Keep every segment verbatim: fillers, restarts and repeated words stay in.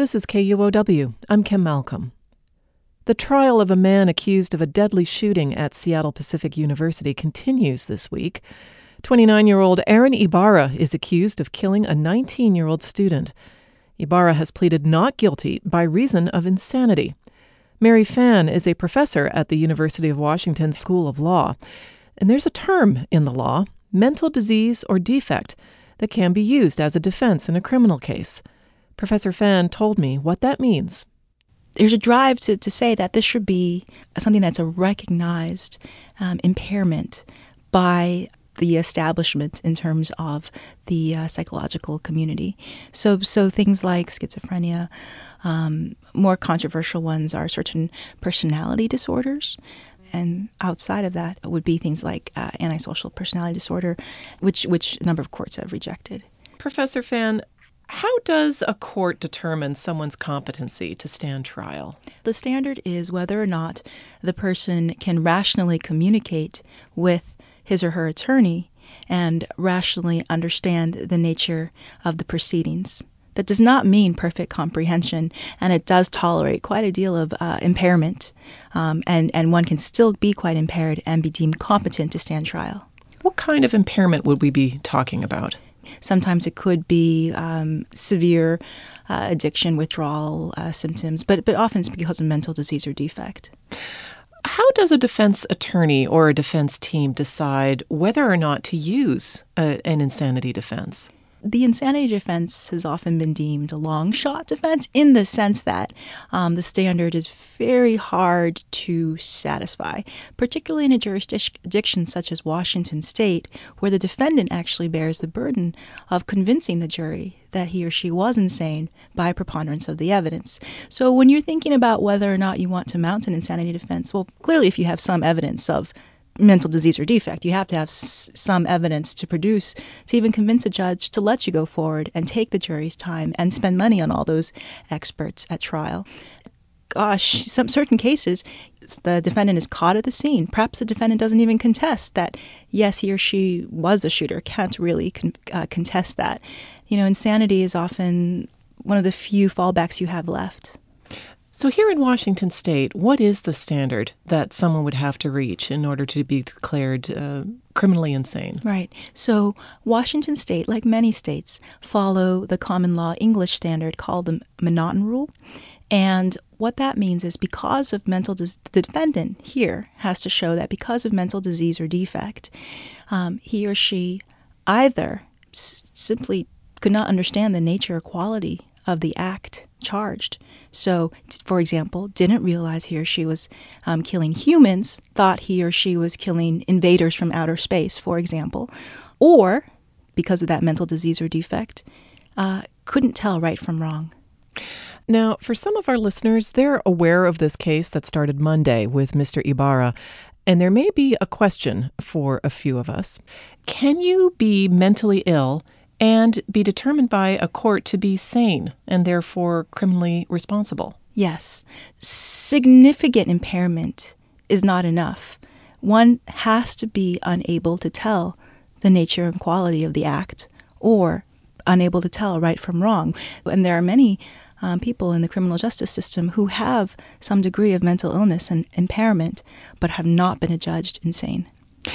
This is K U O W. I'm Kim Malcolm. The trial of a man accused of a deadly shooting at Seattle Pacific University continues this week. twenty-nine-year-old Aaron Ibarra is accused of killing a nineteen-year-old student. Ibarra has pleaded not guilty by reason of insanity. Mary Fan is a professor at the University of Washington School of Law. And there's a term in the law, mental disease or defect, that can be used as a defense in a criminal case. Professor Fan told me what that means. There's a drive to, to say that this should be something that's a recognized um, impairment by the establishment in terms of the uh, psychological community. So so things like schizophrenia, um, more controversial ones are certain personality disorders. And outside of that would be things like uh, antisocial personality disorder, which, which a number of courts have rejected. Professor Fan, how does a court determine someone's competency to stand trial? The standard is whether or not the person can rationally communicate with his or her attorney and rationally understand the nature of the proceedings. That does not mean perfect comprehension, and it does tolerate quite a deal of uh, impairment, um, and, and one can still be quite impaired and be deemed competent to stand trial. What kind of impairment would we be talking about? Sometimes it could be um, severe uh, addiction, withdrawal uh, symptoms, but, but often it's because of mental disease or defect. How does a defense attorney or a defense team decide whether or not to use a, an insanity defense? The insanity defense has often been deemed a long shot defense in the sense that um, the standard is very hard to satisfy, particularly in a jurisdiction such as Washington State, where the defendant actually bears the burden of convincing the jury that he or she was insane by preponderance of the evidence. So when you're thinking about whether or not you want to mount an insanity defense, well, clearly if you have some evidence of mental disease or defect, you have to have s- some evidence to produce to even convince a judge to let you go forward and take the jury's time and spend money on all those experts at trial. Gosh, some certain cases, the defendant is caught at the scene. Perhaps the defendant doesn't even contest that, yes, he or she was a shooter, can't really con- uh, contest that. You know, insanity is often one of the few fallbacks you have left. So here in Washington State, what is the standard that someone would have to reach in order to be declared uh, criminally insane? Right. So Washington State, like many states, follow the common law English standard called the M'Naughton Rule. And what that means is because of mental dis- the defendant here has to show that because of mental disease or defect, um, he or she either s- simply could not understand the nature or quality of the act charged. So, for example, didn't realize he or she was um, killing humans, thought he or she was killing invaders from outer space, for example, or, because of that mental disease or defect, uh, couldn't tell right from wrong. Now, for some of our listeners, they're aware of this case that started Monday with Mister Ibarra, and there may be a question for a few of us. Can you be mentally ill and be determined by a court to be sane and therefore criminally responsible? Yes. Significant impairment is not enough. One has to be unable to tell the nature and quality of the act or unable to tell right from wrong. And there are many um, people in the criminal justice system who have some degree of mental illness and impairment but have not been adjudged insane.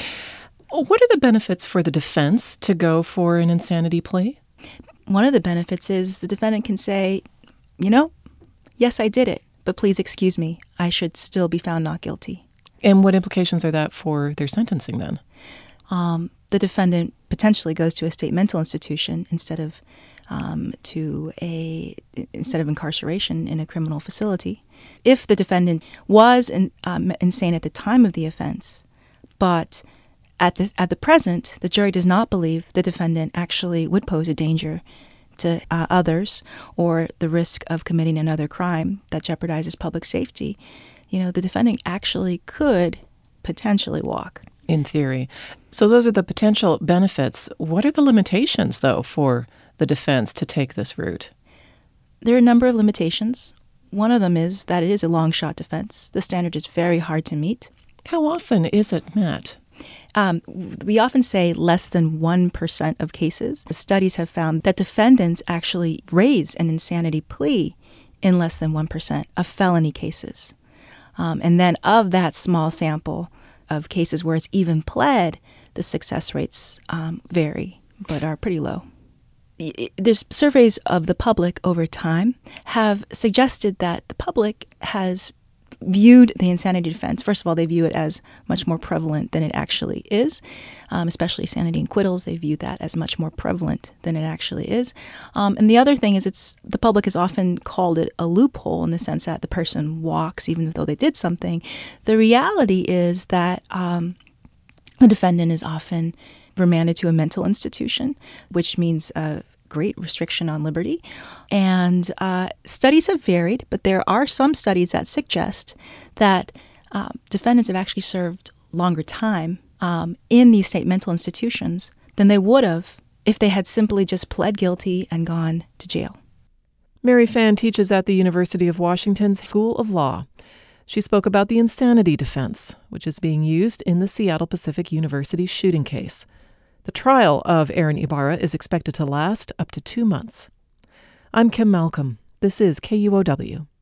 What are the benefits for the defense to go for an insanity plea? One of the benefits is the defendant can say, you know, yes, I did it, but please excuse me. I should still be found not guilty. And what implications are that for their sentencing then? Um, the defendant potentially goes to a state mental institution instead of um, to a instead of incarceration in a criminal facility. If the defendant was in, um, insane at the time of the offense, but At the, at the present, the jury does not believe the defendant actually would pose a danger to uh, others or the risk of committing another crime that jeopardizes public safety. You know, the defendant actually could potentially walk. In theory. So those are the potential benefits. What are the limitations, though, for the defense to take this route? There are a number of limitations. One of them is that it is a long-shot defense. The standard is very hard to meet. How often is it met? Um, we often say less than one percent of cases. Studies have found that defendants actually raise an insanity plea in less than one percent of felony cases. Um, and then of that small sample of cases where it's even pled, the success rates um, vary, but are pretty low. There's surveys of the public over time have suggested that the public has viewed the insanity defense. First of all, they view it as much more prevalent than it actually is, um, especially sanity and acquittals. They view that as much more prevalent than it actually is. Um, and the other thing is it's the public has often called it a loophole in the sense that the person walks even though they did something. The reality is that um, the defendant is often remanded to a mental institution, which means a great restriction on liberty. And uh, studies have varied, but there are some studies that suggest that uh, defendants have actually served longer time um, in these state mental institutions than they would have if they had simply just pled guilty and gone to jail. Mary Phan teaches at the University of Washington's School of Law. She spoke about the insanity defense, which is being used in the Seattle Pacific University shooting case. The trial of Aaron Ibarra is expected to last up to two months. I'm Kim Malcolm. This is K U O W.